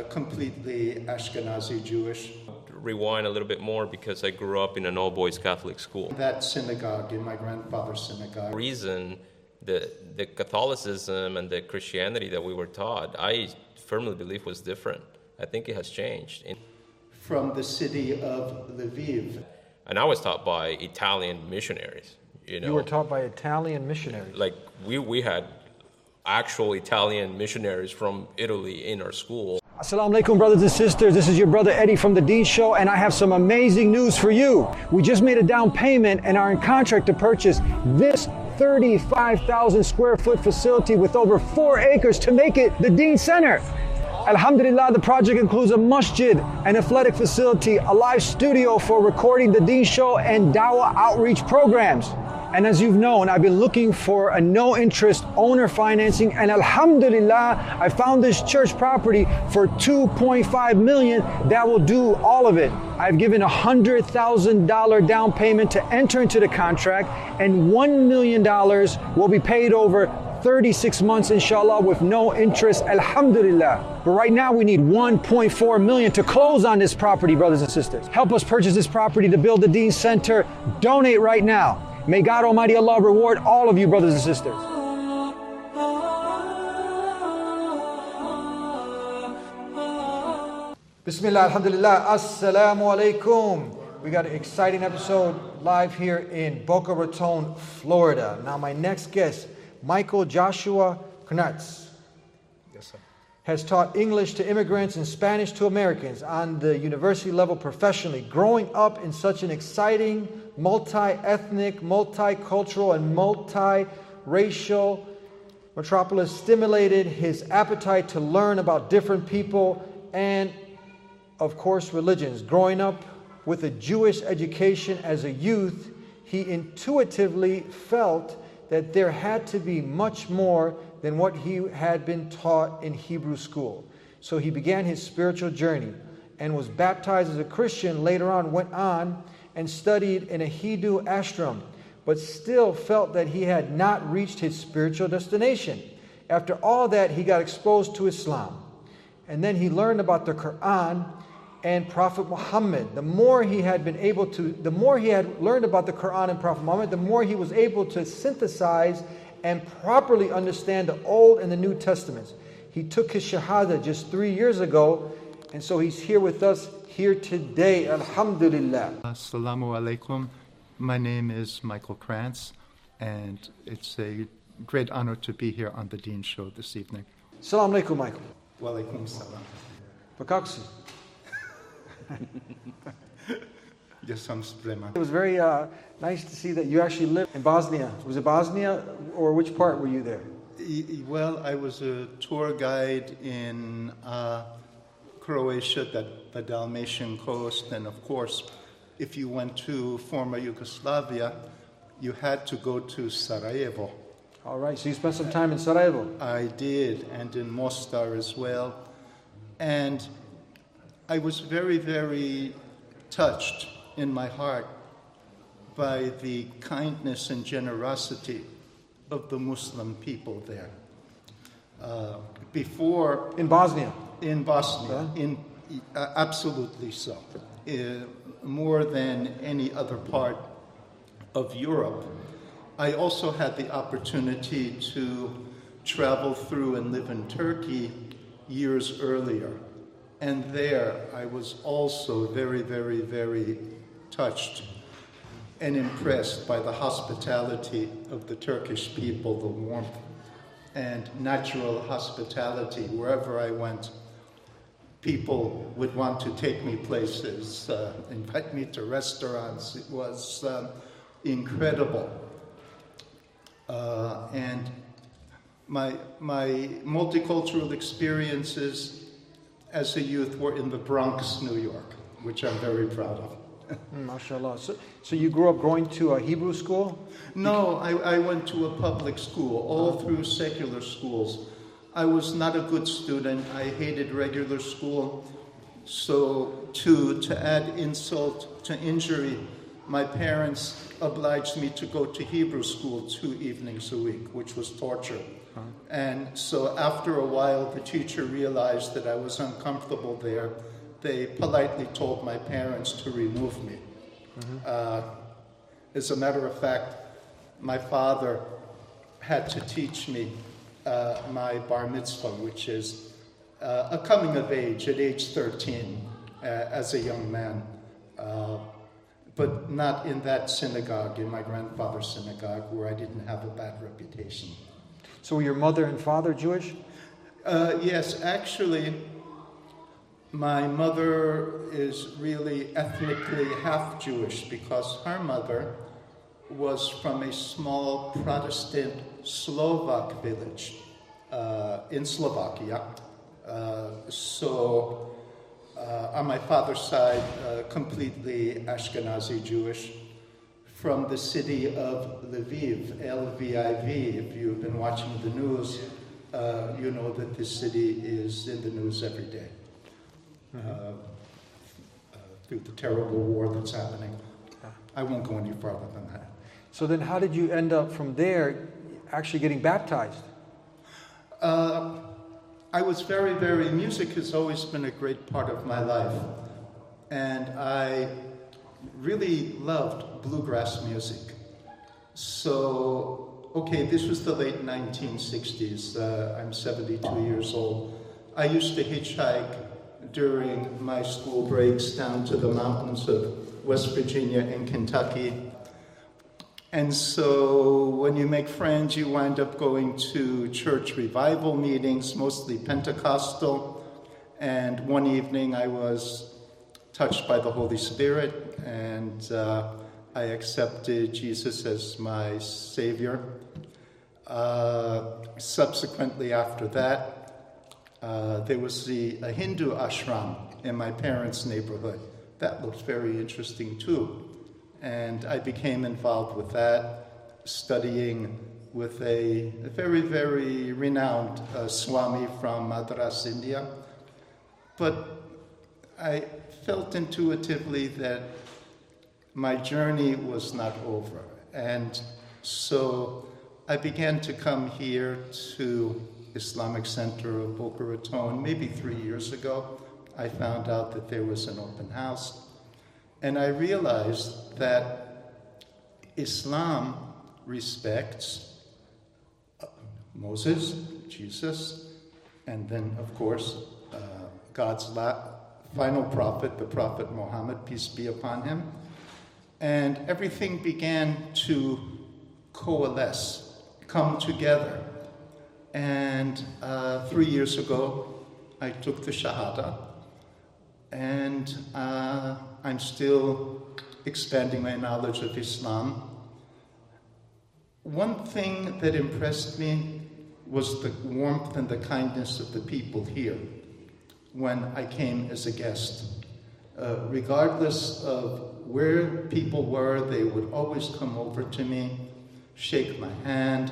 completely Ashkenazi Jewish. Rewind a little bit more because I grew up in an all-boys Catholic school. That synagogue, in my grandfather's synagogue. The reason the Catholicism and the Christianity that we were taught, I firmly believe was different. I think it has changed. From the city of Lviv. And I was taught by Italian missionaries. You were taught by Italian missionaries? Like we had actual Italian missionaries from Italy in our school. Assalamu alaikum, brothers and sisters. This is your brother Eddie from The Dean Show, and I have some amazing news for you. We just made a down payment and are in contract to purchase this 35,000 square foot facility with over 4 acres to make it the Dean Center. Alhamdulillah, the project includes a masjid, an athletic facility, a live studio for recording The Dean Show, and dawah outreach programs. And as you've known, I've been looking for a no-interest owner financing, and alhamdulillah, I found this church property for $2.5 million that will do all of it. I've given $100,000 down payment to enter into the contract, and $1 million will be paid over 36 months, inshallah, with no interest, alhamdulillah. But right now we need $1.4 million to close on this property, brothers and sisters. Help us purchase this property to build the Dean Center. Donate right now. May God Almighty Allah reward all of you, brothers and sisters. Bismillah, alhamdulillah, assalamu alaikum. We got an exciting episode live here in Boca Raton, Florida. Now my next guest, Michael Joshua Knutz, has taught English to immigrants and Spanish to Americans on the university level professionally. Growing up in such an exciting, multi-ethnic, multicultural, and multi-racial metropolis stimulated his appetite to learn about different people and, of course, religions. Growing up with a Jewish education as a youth, he intuitively felt that there had to be much more than what he had been taught in Hebrew school. So he began his spiritual journey and was baptized as a Christian. Later on, went on and studied in a Hindu ashram, but still felt that he had not reached his spiritual destination. After all that, he got exposed to Islam. And then he learned about the Quran and Prophet Muhammad. The more he had learned about the Quran and Prophet Muhammad, the more he was able to synthesize and properly understand the Old and the New Testaments. He took his Shahada just 3 years ago, and so he's here with us here today. Alhamdulillah. Assalamu alaikum. My name is Michael Krantz, and it's a great honor to be here on the Dean Show this evening. Assalamu alaikum, Michael. Wa alaikum salam. Pakaksi. It was very nice to see that you actually lived in Bosnia. Was it Bosnia, or which part were you there? Well, I was a tour guide in Croatia, the Dalmatian coast, and of course, if you went to former Yugoslavia, you had to go to Sarajevo. All right, so you spent some time in Sarajevo. I did, and in Mostar as well. And I was very, very touched in my heart by the kindness and generosity of the Muslim people there. In Bosnia? In Bosnia, absolutely so. More than any other part of Europe. I also had the opportunity to travel through and live in Turkey years earlier. And there I was also very, very, very touched and impressed by the hospitality of the Turkish people, the warmth and natural hospitality. Wherever I went, people would want to take me places, invite me to restaurants. It was incredible. And my multicultural experiences as a youth were in the Bronx, New York, which I'm very proud of. MashaAllah. So you grew up going to a Hebrew school? No, I went to a public school, all through secular schools. I was not a good student. I hated regular school. So to add insult to injury, my parents obliged me to go to Hebrew school 2 evenings a week, which was torture. And so after a while, the teacher realized that I was uncomfortable there. They politely told my parents to remove me. As a matter of fact, my father had to teach me my bar mitzvah, which is a coming of age at age 13 as a young man. But not in that synagogue, in my grandfather's synagogue, where I didn't have a bad reputation. So were your mother and father Jewish? Yes, actually, my mother is really ethnically half Jewish because her mother was from a small Protestant Slovak village in Slovakia. On my father's side, completely Ashkenazi Jewish, from the city of Lviv, L-V-I-V. If you've been watching the news, you know that this city is in the news every day through the terrible war that's happening. I won't go any farther than that. So then how did you end up from there actually getting baptized? I was music has always been a great part of my life. And I really loved bluegrass music. So, this was the late 1960s. I'm 72 years old. I used to hitchhike during my school breaks down to the mountains of West Virginia and Kentucky. And so when you make friends, you wind up going to church revival meetings, mostly Pentecostal. And one evening I was touched by the Holy Spirit, and I accepted Jesus as my Savior. Subsequently after that, there was a Hindu ashram in my parents' neighborhood. That looked very interesting too. And I became involved with that, studying with a very, very renowned Swami from Madras, India. But I felt intuitively that my journey was not over. And so I began to come here to Islamic Center of Boca Raton maybe 3 years ago. I found out that there was an open house. And I realized that Islam respects Moses, Jesus, and then, of course, God's final prophet, the Prophet Muhammad, peace be upon him. And everything began to coalesce, come together. And 3 years ago, I took the Shahada. And I'm still expanding my knowledge of Islam. One thing that impressed me was the warmth and the kindness of the people here when I came as a guest. Regardless of where people were, they would always come over to me, shake my hand,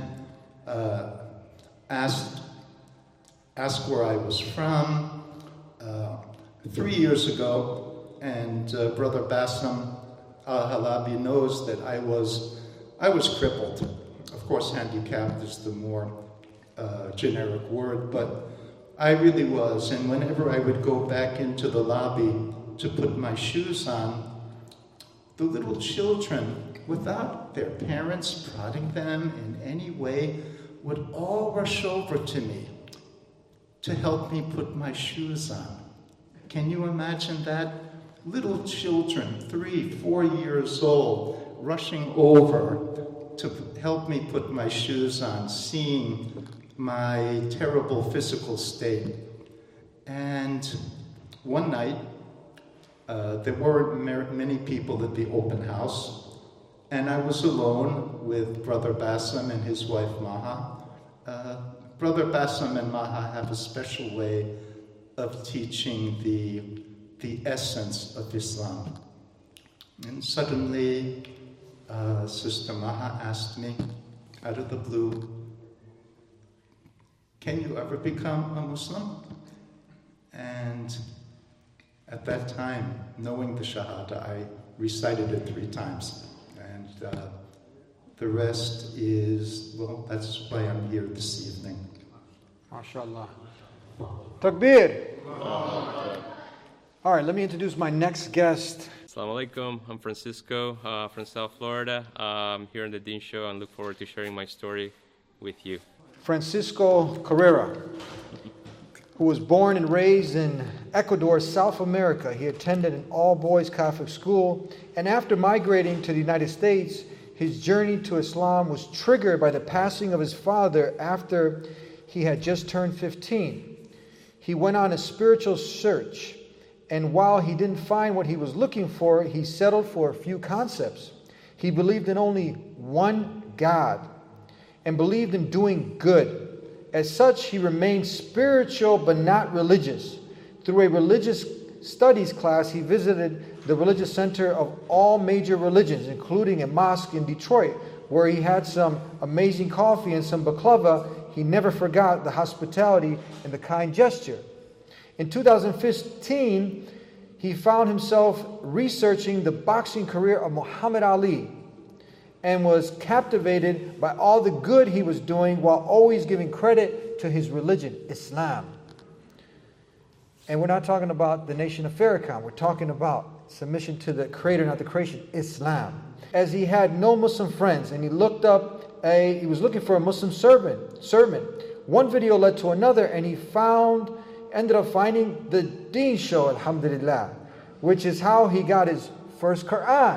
ask where I was from. 3 years ago, and Brother Bassam al-Halabi knows that I was crippled. Of course, handicapped is the more generic word, but I really was. And whenever I would go back into the lobby to put my shoes on, the little children, without their parents prodding them in any way, would all rush over to me to help me put my shoes on. Can you imagine that? Little children, 3, 4 years old, rushing over to help me put my shoes on, seeing my terrible physical state. And one night, there weren't many people at the open house, and I was alone with Brother Bassam and his wife Maha. Brother Bassam and Maha have a special way of teaching the essence of Islam. And suddenly, Sister Maha asked me, out of the blue, "Can you ever become a Muslim?" And at that time, knowing the Shahada, recited it 3 times. And the rest is, well, that's why I'm here this evening. MashaAllah. Takbir. All right, let me introduce my next guest. Assalamu alaikum. I'm Francisco from South Florida. I'm here on the Dean Show and look forward to sharing my story with you. Francisco Carrera, who was born and raised in Ecuador, South America. He attended an all-boys Catholic school, and after migrating to the United States, his journey to Islam was triggered by the passing of his father after he had just turned 15. He went on a spiritual search, and while he didn't find what he was looking for, he settled for a few concepts. He believed in only one God and believed in doing good. As such, he remained spiritual but not religious. Through a religious studies class, he visited the religious center of all major religions, including a mosque in Detroit, where he had some amazing coffee and some baklava. He never forgot the hospitality and the kind gesture. In 2015, he found himself researching the boxing career of Muhammad Ali and was captivated by all the good he was doing while always giving credit to his religion, Islam. And we're not talking about the nation of Farrakhan. We're talking about submission to the creator, not the creation, Islam. As he had no Muslim friends and he was looking for a Muslim sermon. One video led to another, and he ended up finding the Deen Show, alhamdulillah, which is how he got his first Quran.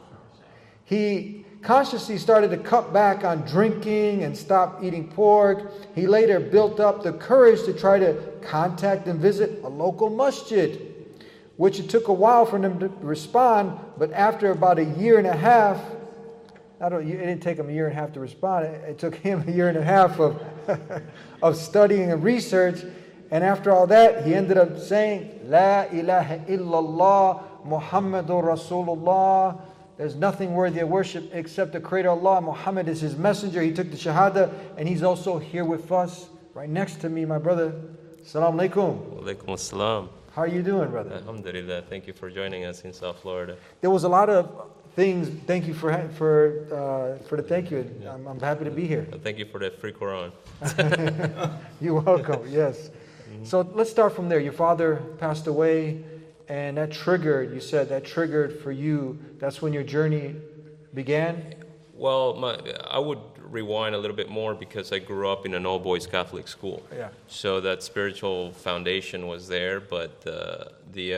He consciously started to cut back on drinking and stop eating pork. He later built up the courage to try to contact and visit a local masjid, which it took a while for him to respond, but after about a year and a half, it didn't take him a year and a half to respond, it took him a year and a half of studying and research, and after all that, he ended up saying, La ilaha illallah, Muhammadur Rasulullah. There's nothing worthy of worship except the Creator Allah. Muhammad is His messenger. He took the Shahada, and he's also here with us, right next to me, my brother. Assalamu alaikum. Walaikum assalam. How are you doing, brother? Alhamdulillah. Thank you for joining us in South Florida. There was a lot of things. Thank you for the thank you. I'm happy to be here. Thank you for the free Quran. You're welcome. Yes. So let's start from there. Your father passed away. And that triggered for you, that's when your journey began? Well, I would rewind a little bit more because I grew up in an all-boys Catholic school. Yeah. So that spiritual foundation was there, but the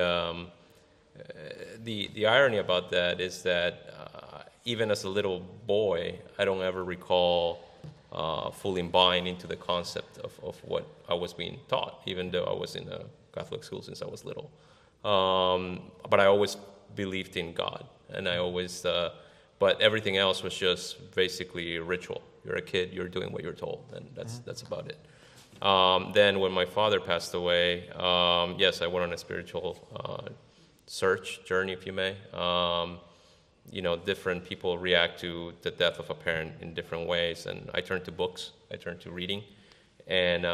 irony about that is that even as a little boy, I don't ever recall fully buying into the concept of what I was being taught, even though I was in a Catholic school since I was little. But I always believed in God, and I always, but everything else was just basically ritual. You're a kid, you're doing what you're told, and that's about it. Then when my father passed away, yes, I went on a spiritual journey, if you may. Different people react to the death of a parent in different ways, and I turned to books, I turned to reading, and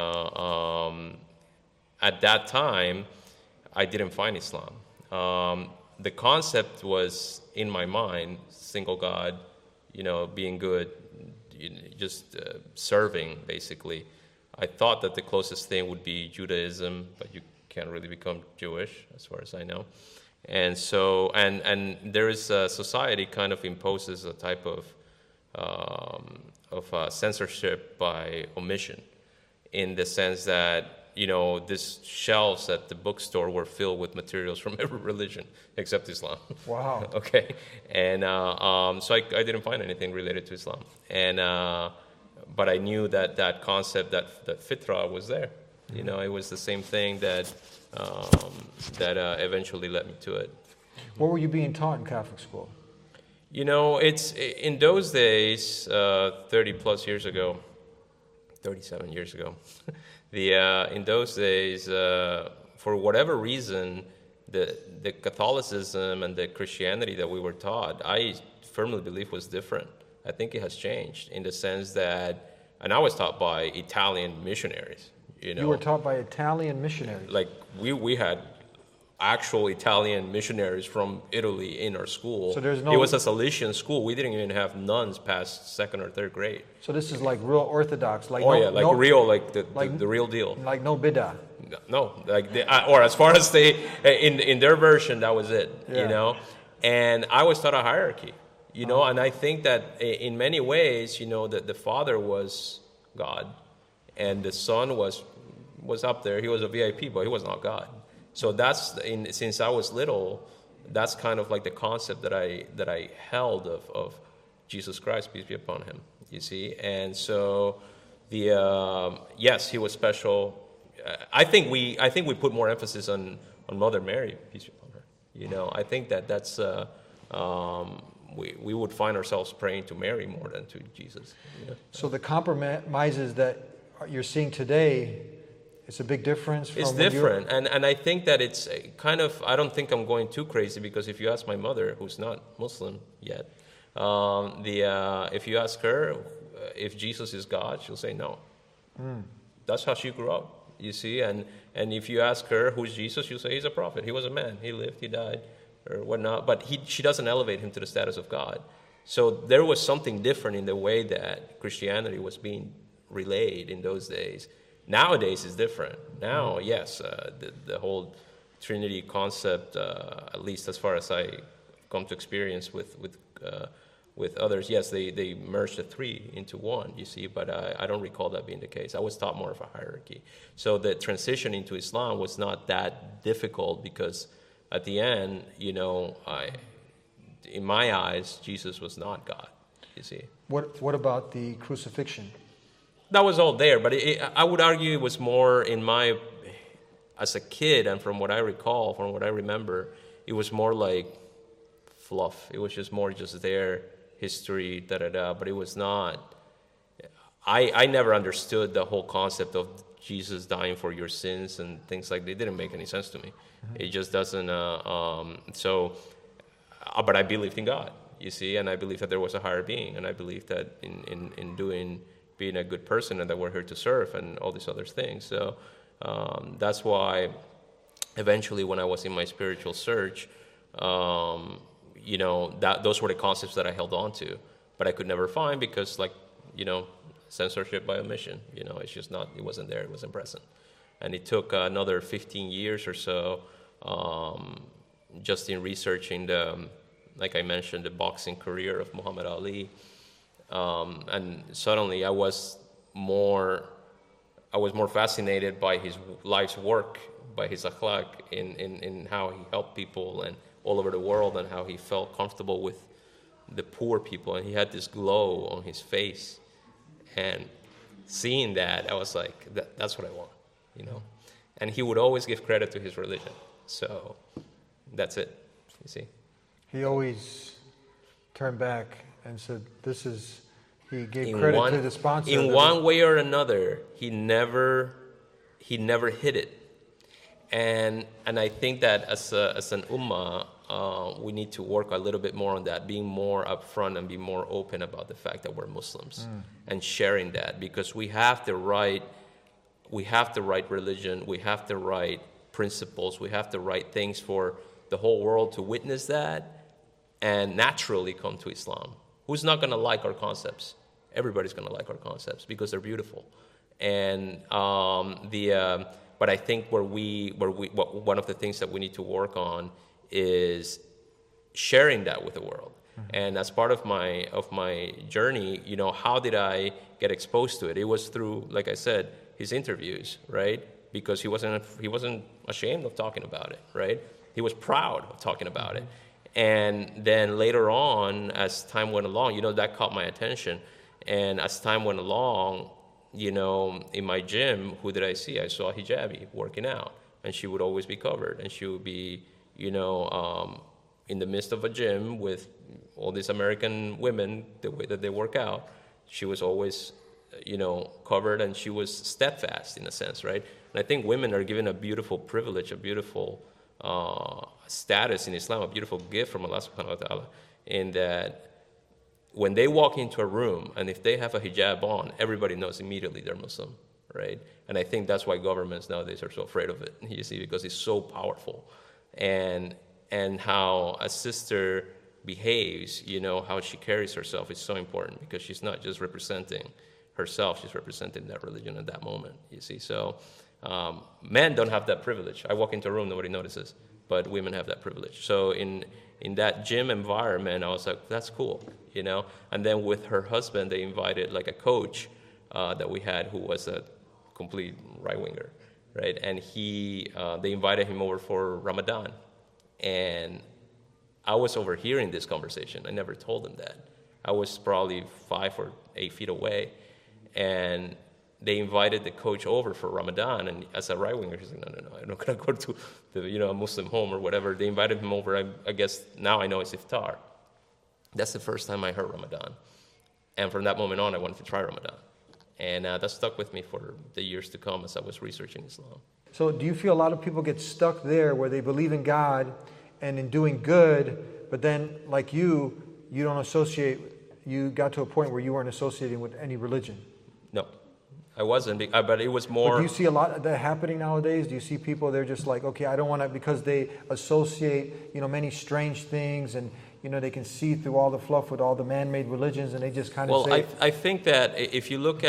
at that time, I didn't find Islam. The concept was in my mind, single God, being good, just serving, basically. I thought that the closest thing would be Judaism, but you can't really become Jewish, as far as I know. And so, and there is a society kind of imposes a type of censorship by omission, in the sense that these shelves at the bookstore were filled with materials from every religion except Islam. Wow. Okay. And so I didn't find anything related to Islam. And but I knew that concept, that fitra was there. It was the same thing that eventually led me to it. What were you being taught in Catholic school? It's in those days, 30 plus years ago, 37 years ago. In those days, for whatever reason, the Catholicism and the Christianity that we were taught, I firmly believe was different. I think it has changed in the sense that, and I was taught by Italian missionaries. You were taught by Italian missionaries? Like we had actual Italian missionaries from Italy in our school. So there's no- It was a Salesian school. We didn't even have nuns past 2nd or 3rd grade. So this is like real Orthodox, like Oh no, yeah, like no, real, like the like- real deal. like no bid'ah. No, like or as far as they in their version, that was it. Yeah. You know, and I was taught a hierarchy. You know, and I think that in many ways, you know, that the Father was God, and the Son was up there. He was a VIP, but he was not God. So that's since I was little, that's kind of like the concept that I held of Jesus Christ, peace be upon him. You see, and so yes, he was special. I think we put more emphasis on Mother Mary, peace be upon her. You know, I think that's we would find ourselves praying to Mary more than to Jesus. You know? So the compromises that you're seeing today, it's a big difference from It's when you were- different, and I think that it's kind of, I don't think I'm going too crazy, because if you ask my mother, who's not Muslim yet, if you ask her if Jesus is God, she'll say no. That's how she grew up, you see, and if you ask her who's Jesus, she'll say he's a prophet. He was a man. He lived, he died, or whatnot, but she doesn't elevate him to the status of God. So there was something different in the way that Christianity was being relayed in those days. Nowadays it's different. Now, yes, the whole Trinity concept, at least as far as I come to experience with others, yes, they merged the three into one, you see, but I don't recall that being the case. I was taught more of a hierarchy. So the transition into Islam was not that difficult, because at the end, you know, in my eyes, Jesus was not God, you see. What about the crucifixion? That was all there, but I would argue it was more as a kid, and from what I recall, from what I remember, it was more like fluff. It was just more there, history, but it was not. I never understood the whole concept of Jesus dying for your sins and things like that. It didn't make any sense to me. It just doesn't. But I believed in God, you see, and I believed that there was a higher being, and I believed that in being a good person, and that we're here to serve, and all these other things. So that's why eventually, when I was in my spiritual search, you know, those were the concepts that I held on to, but I could never find, because, like, you know, censorship by omission. You know, it's just not. It wasn't there. It wasn't present, and it took another 15 years or so, just in researching like I mentioned, the boxing career of Muhammad Ali. And suddenly I was more fascinated by his life's work, by his akhlaq, in how he helped people and all over the world, and how he felt comfortable with the poor people, and he had this glow on his face. And seeing that, I was like, that's what I want, you know. And he would always give credit to his religion. So that's it, you see. He always turned back and said, he gave credit to the sponsor. In one way or another, he never hid it. And I think that as an ummah, we need to work a little bit more on that, being more upfront and be more open about the fact that we're Muslims, and sharing that, because we have the right religion, we have the right principles, we have the right things for the whole world to witness that and naturally come to Islam. Who's not going to like our concepts? Everybody's going to like our concepts because they're beautiful. And but I think one of the things that we need to work on is sharing that with the world. And as part of my journey, you know, how did I get exposed to it? It was through, like I said, his interviews, right? Because he wasn't ashamed of talking about it, right? He was proud of talking about it. And then later on, as time went along, you know, that caught my attention. And as time went along, you know, in my gym, who did I see? I saw a hijabi working out, and she would always be covered, and she would be, you know, in the midst of a gym with all these American women, the way that they work out, she was always, you know, covered, and she was steadfast in a sense, right? And I think women are given a beautiful privilege, a beautiful status in Islam, a beautiful gift from Allah subhanahu wa ta'ala, in that when they walk into a room and if they have a hijab on, everybody knows immediately they're Muslim, right? And I think that's why governments nowadays are so afraid of it, you see, because it's so powerful. and how a sister behaves, how she carries herself is so important, because she's not just representing herself, she's representing that religion at that moment, you see. So men don't have that privilege. I walk into a room, nobody notices, but women have that privilege. So in that gym environment, I was like, that's cool, And then with her husband, they invited like a coach that we had who was a complete right-winger, right? And they invited him over for Ramadan. And I was overhearing this conversation. I never told them that. I was probably 5 or 8 feet away. And they invited the coach over for Ramadan. And as a right-winger, he's like, no, I'm not going to go to a Muslim home or whatever. They invited him over. I guess now I know it's iftar. That's the first time I heard Ramadan. And from that moment on, I wanted to try Ramadan. And that stuck with me for the years to come as I was researching Islam. So do you feel a lot of people get stuck there where they believe in God and in doing good, but then, like you don't associate, you got to a point where you weren't associating with any religion? No, I wasn't, but it was more... But do you see a lot of that happening nowadays? Do you see people, they're just like, okay, I don't want to, because they associate, many strange things, and they can see through all the fluff with all the man-made religions, and they just kind of say... Well, I think that if you look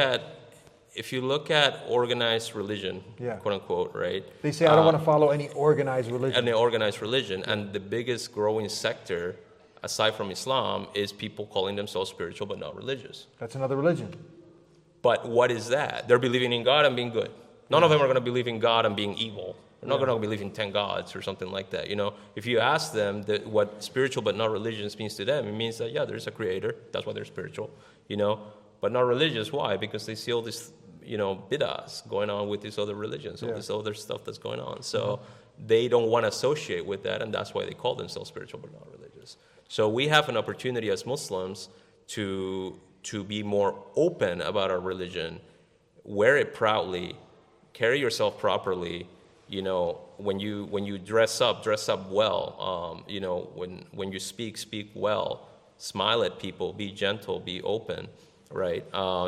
at organized religion, quote unquote, right? They say, I don't want to follow any organized religion. Any organized religion, and the biggest growing sector, aside from Islam, is people calling themselves spiritual but not religious. That's another religion. But what is that? They're believing in God and being good. None of them are going to believe in God and being evil. They're not going to believe in 10 gods or something like that. If you ask them what spiritual but not religious means to them, it means that, there's a creator. That's why they're spiritual, but not religious. Why? Because they see all this, bid'ahs going on with these other religions, all this other stuff that's going on. So they don't want to associate with that, and that's why they call themselves spiritual but not religious. So we have an opportunity as Muslims to be more open about our religion, wear it proudly, carry yourself properly. When you dress up well. When you speak well. Smile at people, be gentle, be open, right?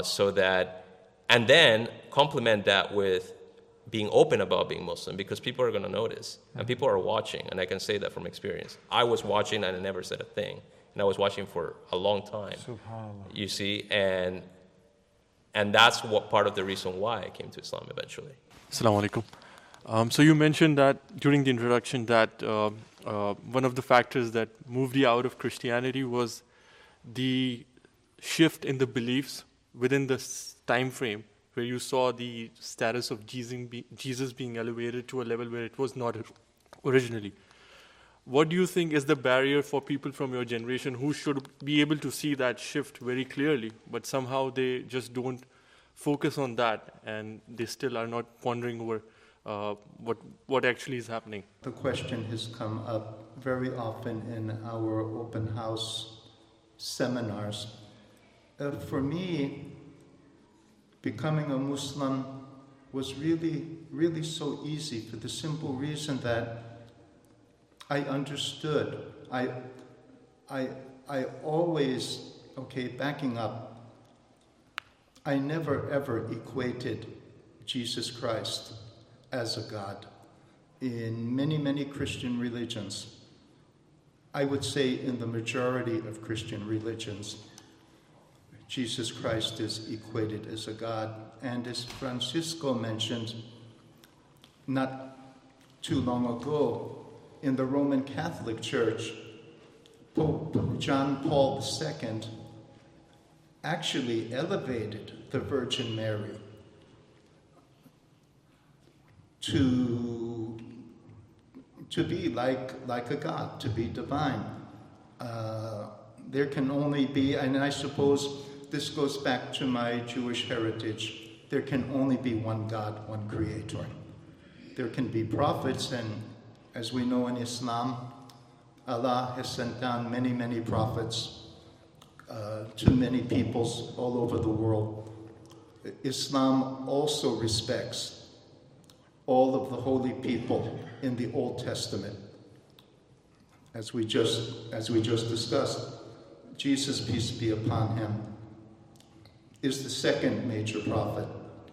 And then complement that with being open about being Muslim, because people are going to notice, and people are watching, and I can say that from experience. I was watching and I never said a thing, and I was watching for a long time. SubhanAllah. You see, and that's what part of the reason why I came to Islam eventually. Assalamu alaikum. So you mentioned that during the introduction that one of the factors that moved you out of Christianity was the shift in the beliefs within the time frame where you saw the status of Jesus being elevated to a level where it was not originally. What do you think is the barrier for people from your generation who should be able to see that shift very clearly, but somehow they just don't focus on that and they still are not pondering over what actually is happening? The question has come up very often in our open house seminars. For me, becoming a Muslim was really, really so easy for the simple reason that I understood. I always, backing up, I never ever equated Jesus Christ as a God. In many, many Christian religions, I would say in the majority of Christian religions, Jesus Christ is equated as a God. And as Francisco mentioned not too long ago, in the Roman Catholic Church, Pope John Paul II actually elevated the Virgin Mary to be like a god, to be divine. There can only be, and I suppose this goes back to my Jewish heritage, there can only be one God, one creator. There can be prophets, and as we know in Islam, Allah has sent down many, many prophets to many peoples all over the world. Islam also respects all of the holy people in the Old Testament. As we just discussed, Jesus, peace be upon him, is the second major prophet.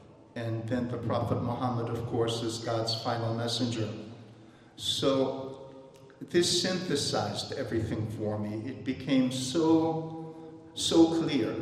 And then the Prophet Muhammad, of course, is God's final messenger. So this synthesized everything for me. It became so clear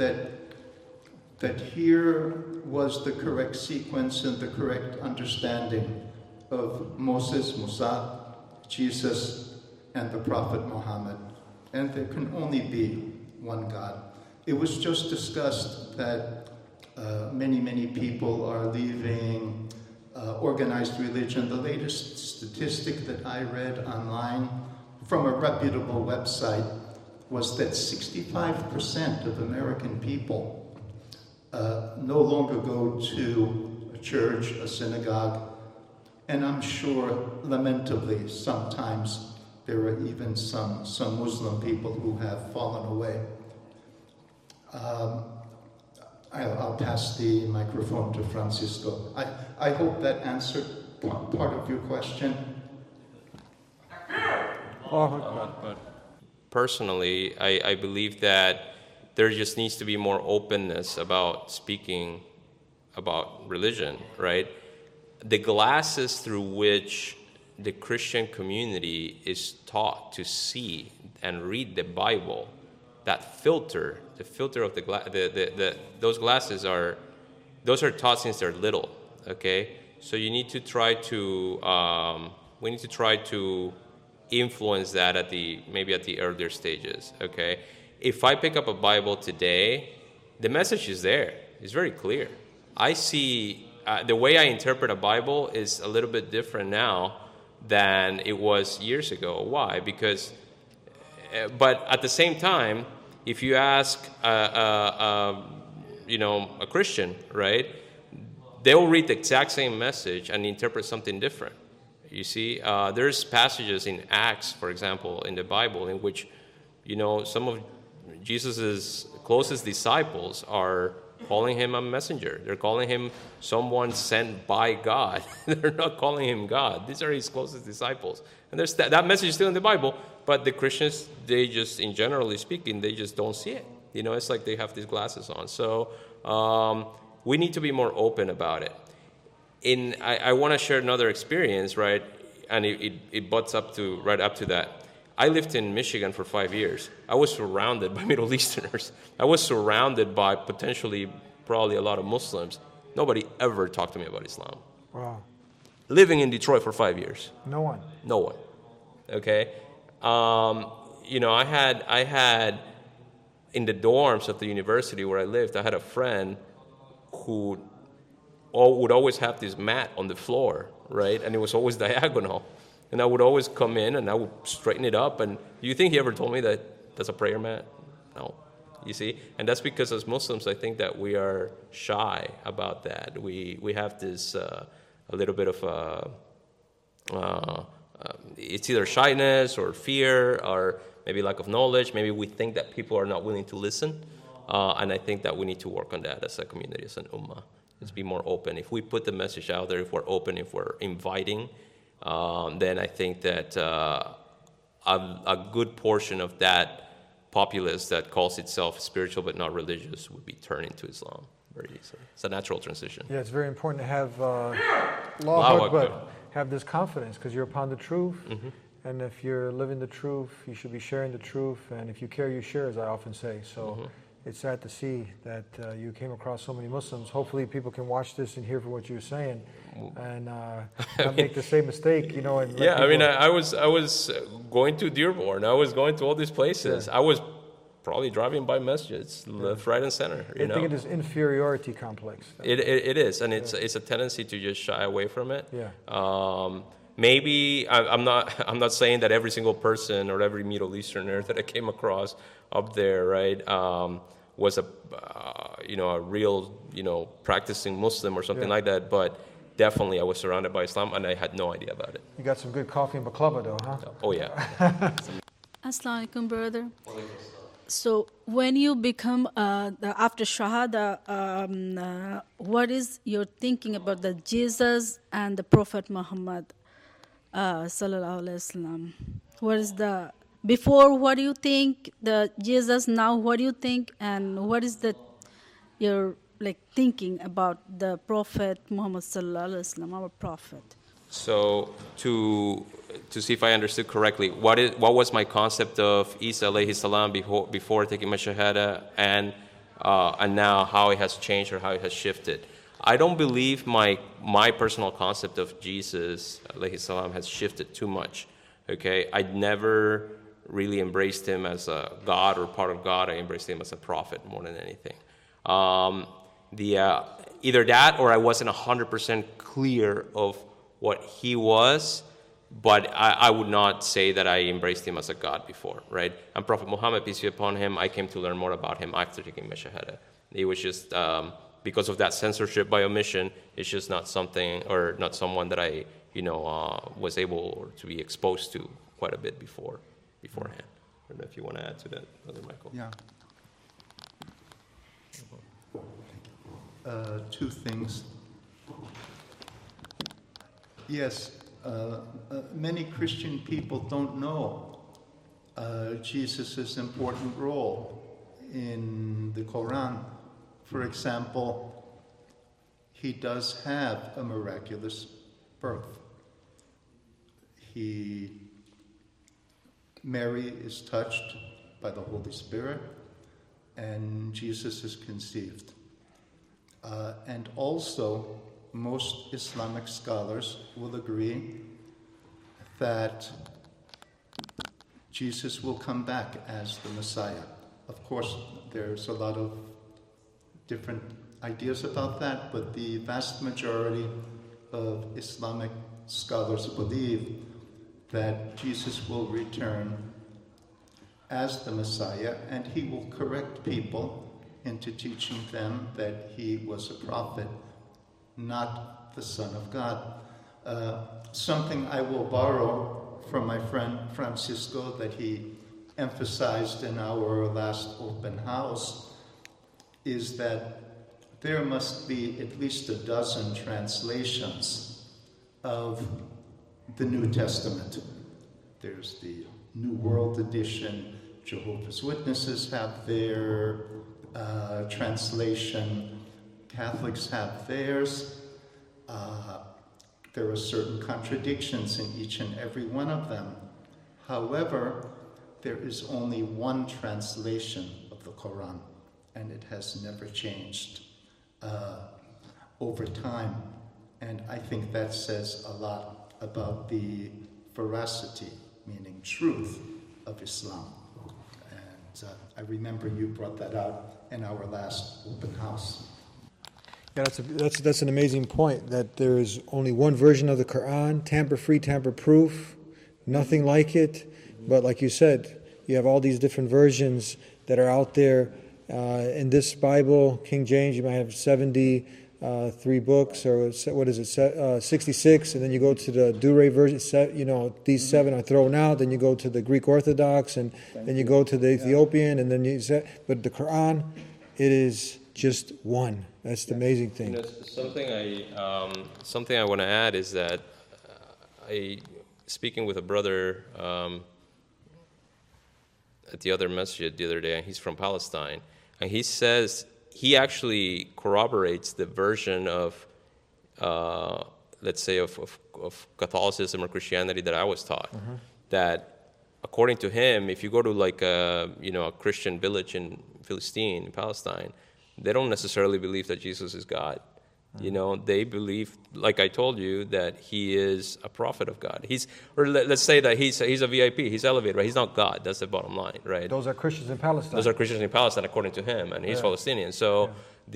that here was the correct sequence and the correct understanding of Moses, Musa, Jesus, and the Prophet Muhammad. And there can only be one God. It was just discussed that many people are leaving organized religion. The latest statistic that I read online from a reputable website was that 65% of American people no longer go to a church, a synagogue, and I'm sure, lamentably, sometimes there are even some Muslim people who have fallen away. I'll pass the microphone to Francisco. I hope that answered part of your question. Personally, I believe that there just needs to be more openness about speaking about religion, right? The glasses through which the Christian community is taught to see and read the Bible, that filter, the filter of those glasses those are taught since they're little, okay? So you need to try to, we need to try to influence that maybe at the earlier stages, okay? If I pick up a Bible today, the message is there. It's very clear. I see, the way I interpret a Bible is a little bit different now than it was years ago. Why? Because, but at the same time, if you ask, a Christian, right, they'll read the exact same message and interpret something different. You see, there's passages in Acts, for example, in the Bible, in which, some of Jesus' closest disciples are calling him a messenger. They're calling him someone sent by God. They're not calling him God. These are his closest disciples. And there's that message is still in the Bible, but the Christians, they just, in generally speaking, they just don't see it. It's like they have these glasses on. So we need to be more open about it. I want to share another experience, right? And it butts up to right up to that. I lived in Michigan for 5 years. I was surrounded by Middle Easterners. I was surrounded by potentially probably a lot of Muslims. Nobody ever talked to me about Islam. Wow. Living in Detroit for 5 years. No one. No one. Okay? I had in the dorms of the university where I lived, I had a friend who would always have this mat on the floor, right? And it was always diagonal. And I would always come in and I would straighten it up. And do you think he ever told me that that's a prayer mat? No. You see? And that's because as Muslims, I think that we are shy about that. We have this a little bit of it's either shyness or fear or maybe lack of knowledge. Maybe we think that people are not willing to listen. And I think that we need to work on that as a community, as an ummah. Let's be more open. If we put the message out there, if we're open, if we're inviting, then I think that a good portion of that populace that calls itself spiritual but not religious would be turned into Islam very easily. It's a natural transition. Yeah, it's very important to have Allahu Akbar. have this confidence because you're upon the truth. Mm-hmm. And if you're living the truth, you should be sharing the truth. And if you care, you share, as I often say. So it's sad to see that you came across so many Muslims. Hopefully people can watch this and hear from what you're saying and not make the same mistake, And I was going to Dearborn. I was going to all these places. Yeah. I was probably driving by masjids left, right, and center. I think it is inferiority complex. It is, and it's a tendency to just shy away from it. Yeah. Maybe I'm not saying that every single person or every Middle Easterner that I came across up there, right, was a real practicing Muslim or something like that, but definitely I was surrounded by Islam and I had no idea about it. You got some good coffee and baklava though, huh? Oh yeah. Assalamu alaikum, brother. So when you become after Shahada, what is your thinking about the Jesus and the Prophet Muhammad sallallahu alaihi wasallam? What is the before? What do you think the Jesus now? What do you think, and what is your thinking about the Prophet Muhammad sallallahu alaihi wasallam, our Prophet? So to to see if I understood correctly, what was my concept of Isa alayhi salam before taking my shahada, and now how it has changed or how it has shifted. I don't believe my personal concept of Jesus alayhi salam has shifted too much. Okay, I never really embraced him as a God or part of God. I embraced him as a prophet more than anything. Either that or I wasn't 100% clear of what he was, but I would not say that I embraced him as a God before, right? And Prophet Muhammad, peace be upon him, I came to learn more about him after taking my shahada. It was just because of that censorship by omission, it's just not something or not someone that I was able to be exposed to quite a bit beforehand. I don't know if you want to add to that, Brother Michael. Yeah. Two things. Yes, many Christian people don't know Jesus' important role in the Quran. For example, he does have a miraculous birth. Mary is touched by the Holy Spirit, and Jesus is conceived. And also, most Islamic scholars will agree that Jesus will come back as the Messiah. Of course, there's a lot of different ideas about that, but the vast majority of Islamic scholars believe that Jesus will return as the Messiah, and he will correct people into teaching them that he was a prophet, not the Son of God. Something I will borrow from my friend Francisco that he emphasized in our last open house is that there must be at least a dozen translations of the New Testament. There's the New World Edition. Jehovah's Witnesses have their translation. Catholics have theirs. There are certain contradictions in each and every one of them. However, there is only one translation of the Quran, and it has never changed over time. And I think that says a lot about the veracity, meaning truth, of Islam. And I remember you brought that out in our last open house. Yeah, that's an amazing point, that there is only one version of the Quran, tamper-free, tamper-proof, nothing like it. But like you said, you have all these different versions that are out there. In this Bible, King James, you might have 73 books, or what is it, 66, and then you go to the Dure version, these 7 are thrown out, then you go to the Greek Orthodox, and then you go to the Ethiopian, and then but the Quran, it is just one. That's the amazing thing. Something I want to add is that speaking with a brother at the other masjid the other day, and he's from Palestine, and he says he actually corroborates the version of, let's say, of Catholicism or Christianity that I was taught. Mm-hmm. That, according to him, if you go to like a Christian village in Philistine, in Palestine, they don't necessarily believe that Jesus is God. Mm-hmm. They believe, like I told you, that he is a prophet of God. Let's say that he's a VIP. He's elevated, right? He's not God. That's the bottom line, right? Those are Christians in Palestine. Those are Christians in Palestine, according to him, and he's Palestinian. So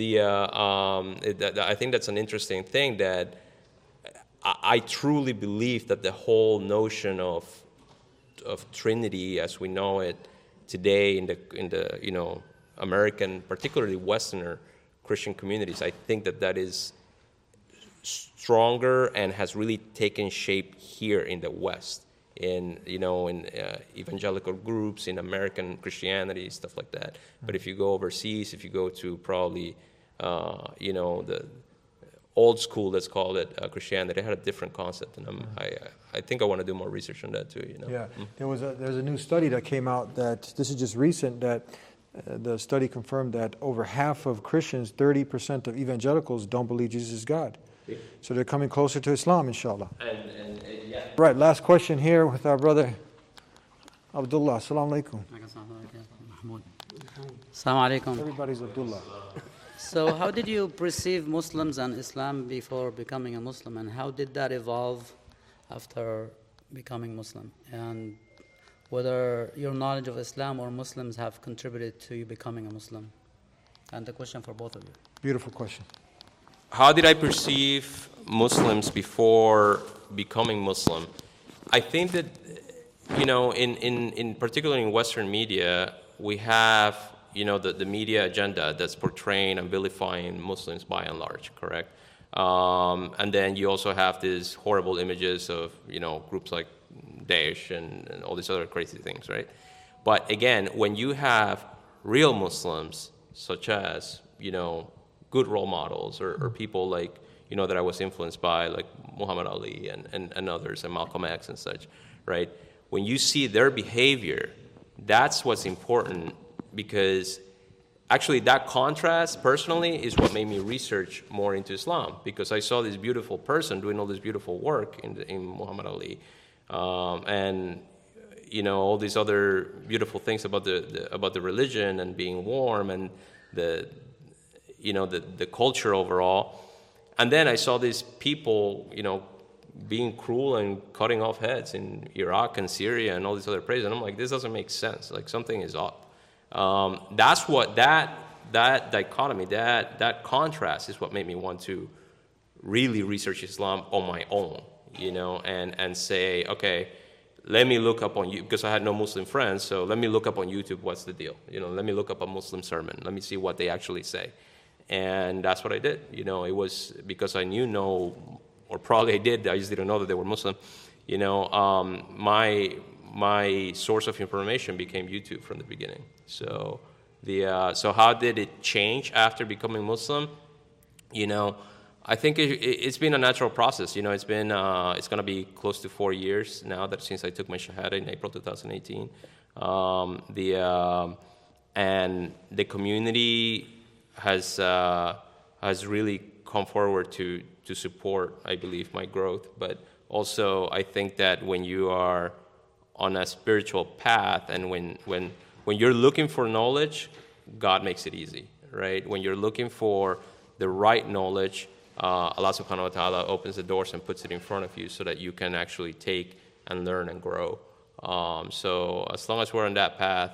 I think that's an interesting thing, that I truly believe that the whole notion of Trinity, as we know it today in the American, particularly Westerner Christian communities, I think that is stronger and has really taken shape here in the West, in evangelical groups, in American Christianity, stuff like that. Mm-hmm. But if you go overseas, if you go to probably the old school, let's call it, Christianity, they had a different concept, and I think I want to do more research on that too. Yeah, there's a new study that came out that this is just recent, that the study confirmed that over half of Christians, 30% of evangelicals, don't believe Jesus is God. Yeah. So they're coming closer to Islam, inshallah. Right, last question here with our brother Abdullah. Assalamu alaikum. Assalamu alaikum. Everybody's Abdullah. So how did you perceive Muslims and Islam before becoming a Muslim, and how did that evolve after becoming Muslim? And whether your knowledge of Islam or Muslims have contributed to you becoming a Muslim? And the question for both of you. Beautiful question. How did I perceive Muslims before becoming Muslim? I think that, in particular in Western media, we have, the media agenda that's portraying and vilifying Muslims by and large, correct? And then you also have these horrible images of, groups like Daesh and all these other crazy things, right? But again, when you have real Muslims, such as, good role models or people like, that I was influenced by, like Muhammad Ali and others, and Malcolm X and such, right? When you see their behavior, that's what's important, because actually that contrast, personally, is what made me research more into Islam, because I saw this beautiful person doing all this beautiful work in Muhammad Ali, and all these other beautiful things about the religion and being warm and the culture overall. And then I saw these people, being cruel and cutting off heads in Iraq and Syria and all these other places. And I'm like, this doesn't make sense. Like, something is up. That's what that dichotomy, that contrast is what made me want to really research Islam on my own, and say, okay, let me look up on you, because I had no Muslim friends, so let me look up on YouTube what's the deal. Let me look up a Muslim sermon. Let me see what they actually say. And that's what I did. It was because I knew or probably I did, I just didn't know that they were Muslim. My source of information became YouTube from the beginning. So so how did it change after becoming Muslim? I think it's been a natural process. It's been it's going to be close to 4 years now since I took my Shahada in April 2018. And the community has really come forward to support, I believe, my growth. But also, I think that when you are on a spiritual path, and when you're looking for knowledge, God makes it easy, right? When you're looking for the right knowledge, Allah subhanahu wa ta'ala opens the doors and puts it in front of you so that you can actually take and learn and grow. So as long as we're on that path,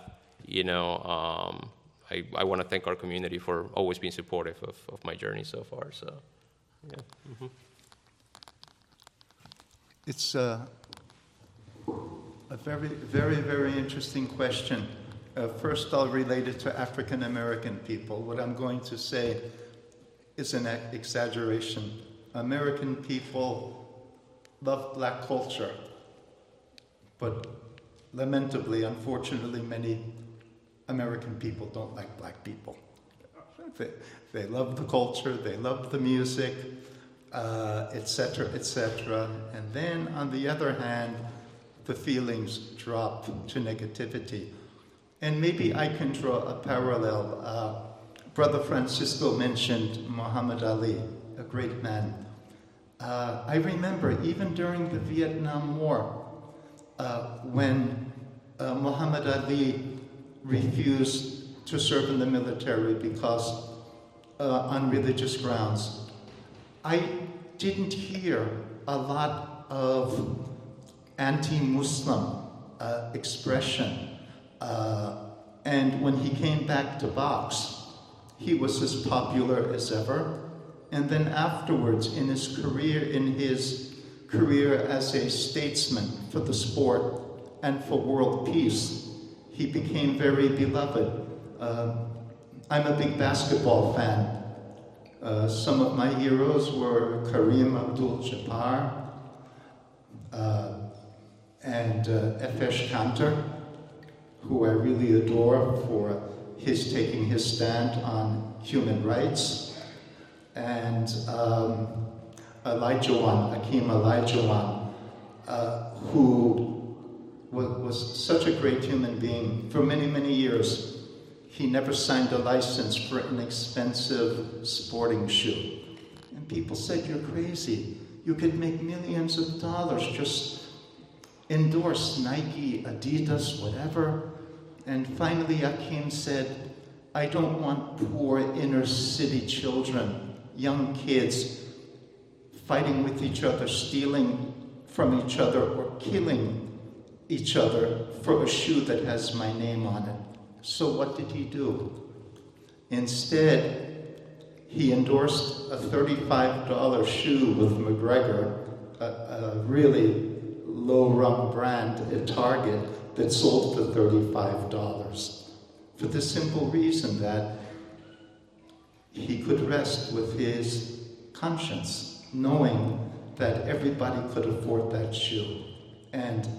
I want to thank our community for always being supportive of my journey so far. So, yeah. Mm-hmm. It's a very, very, very interesting question. First, I'll relate it to African American people. What I'm going to say is an exaggeration. American people love black culture, but lamentably, unfortunately, many American people don't like black people. They love the culture, they love the music, etc., etc. And then, on the other hand, the feelings drop to negativity. And maybe I can draw a parallel. Brother Francisco mentioned Muhammad Ali, a great man. I remember even during the Vietnam War, when Muhammad Ali refused to serve in the military because on religious grounds, I didn't hear a lot of anti-Muslim expression. And when he came back to box, he was as popular as ever. And then afterwards, in his career as a statesman for the sport and for world peace, he became very beloved. I'm a big basketball fan. Some of my heroes were Kareem Abdul-Jabbar and Efesh Kanter, who I really adore for his taking his stand on human rights, and Akeem Olajuwon, who was such a great human being. For many, many years, he never signed a license for an expensive sporting shoe. And people said, "You're crazy. You could make millions of dollars just endorse Nike, Adidas, whatever. And finally, Akim said, I don't want poor inner city children, young kids, fighting with each other, stealing from each other, or killing each other for a shoe that has my name on it. So what did he do? Instead, he endorsed a $35 shoe with McGregor, a really low-rung brand at Target that sold for $35. For the simple reason that he could rest with his conscience, knowing that everybody could afford that shoe, and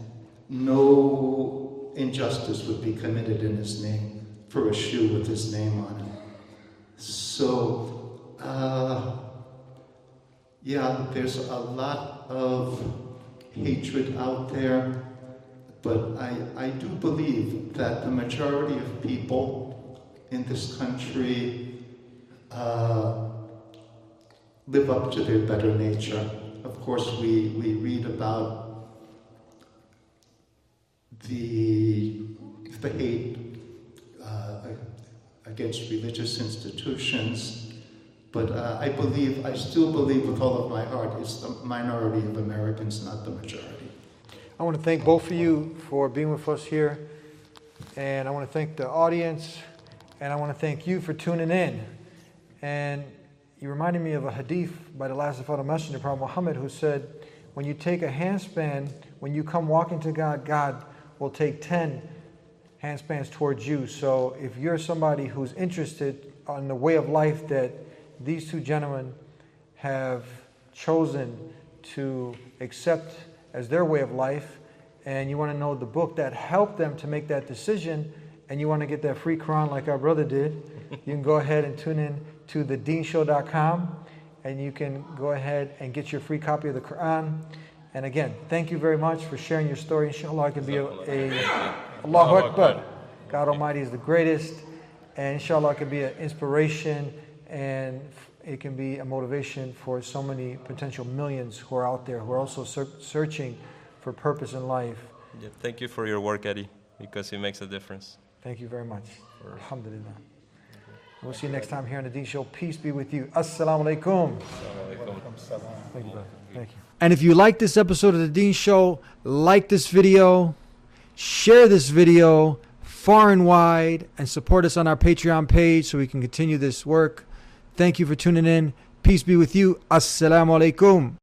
no injustice would be committed in his name for a shoe with his name on it. So, yeah, there's a lot of hatred out there, but I do believe that the majority of people in this country live up to their better nature. Of course, we read about the hate against religious institutions, but I still believe with all of my heart it's the minority of Americans, not the majority. I want to thank both of you for being with us here, and I want to thank the audience, and I want to thank you for tuning in. And you reminded me of a hadith by the last of the Messenger, Prophet Muhammad, who said, when you take a handspan, when you come walking to God, God will take 10 handspans towards you. So if you're somebody who's interested in the way of life that these two gentlemen have chosen to accept as their way of life, and you want to know the book that helped them to make that decision, and you want to get that free Quran like our brother did, you can go ahead and tune in to thedeenshow.com, and you can go ahead and get your free copy of the Quran. And again, thank you very much for sharing your story. Inshallah, it can be a Allahu Akbar. God Almighty is the greatest, and inshallah, it can be an inspiration, and it can be a motivation for so many potential millions who are out there who are also searching for purpose in life. Yeah, thank you for your work, Eddie, because it makes a difference. Thank you very much. Alhamdulillah. We'll see you next time here on the Deen Show. Peace be with you. Assalamu alaikum. Thank you, brother. Thank you. And if you like this episode of the Deen Show, like this video, share this video far and wide, and support us on our Patreon page so we can continue this work. Thank you for tuning in. Peace be with you. Assalamu alaikum.